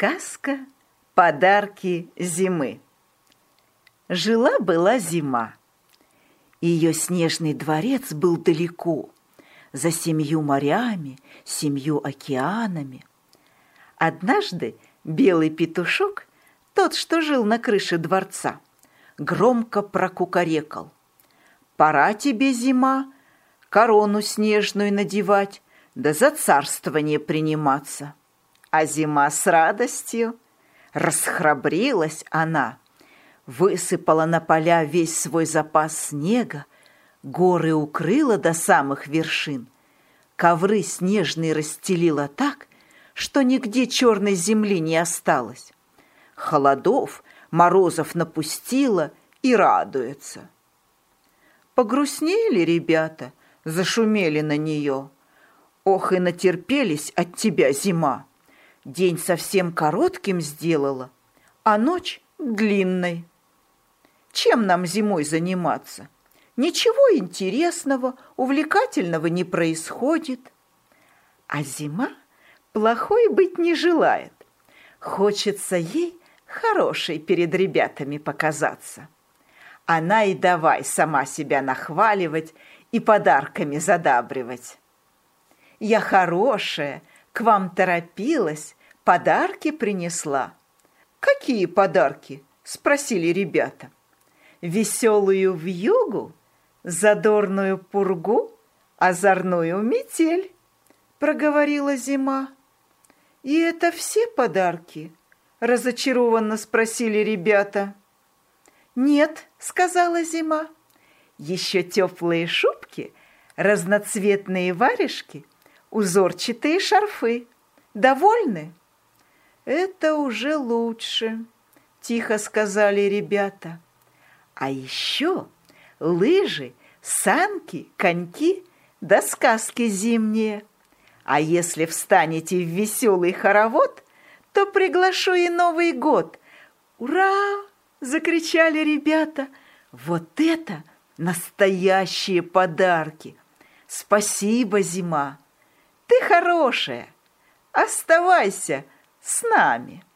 Сказка «Подарки зимы». Жила-была зима. Ее снежный дворец был далеко, за 7 морями, 7 океанами. Однажды белый петушок, тот, что жил на крыше дворца, громко прокукарекал: «Пора тебе, зима, корону снежную надевать, да за царствование приниматься». А зима с радостью. Расхрабрилась она, высыпала на поля весь свой запас снега, горы укрыла до самых вершин, ковры снежные расстелила так, что нигде черной земли не осталось. Холодов, морозов напустила и радуется. Погрустнели ребята, зашумели на нее. Ох, и натерпелись от тебя, зима. День совсем коротким сделала, а ночь длинной. Чем нам зимой заниматься? Ничего интересного, увлекательного не происходит. А зима плохой быть не желает. Хочется ей хорошей перед ребятами показаться. Она и давай сама себя нахваливать и подарками задабривать. Я хорошая, к вам торопилась, подарки принесла. Какие подарки? Спросили ребята. Веселую вьюгу, задорную пургу, озорную метель, проговорила зима. И это все подарки? Разочарованно спросили ребята. Нет, сказала зима. Еще теплые шубки, разноцветные варежки, узорчатые шарфы. Довольны? Это уже лучше, тихо сказали ребята. А еще лыжи, санки, коньки да сказки зимние. А если встанете в веселый хоровод, то приглашу и Новый год. Ура! Закричали ребята. Вот это настоящие подарки! Спасибо, зима! Ты хорошая, оставайся с нами.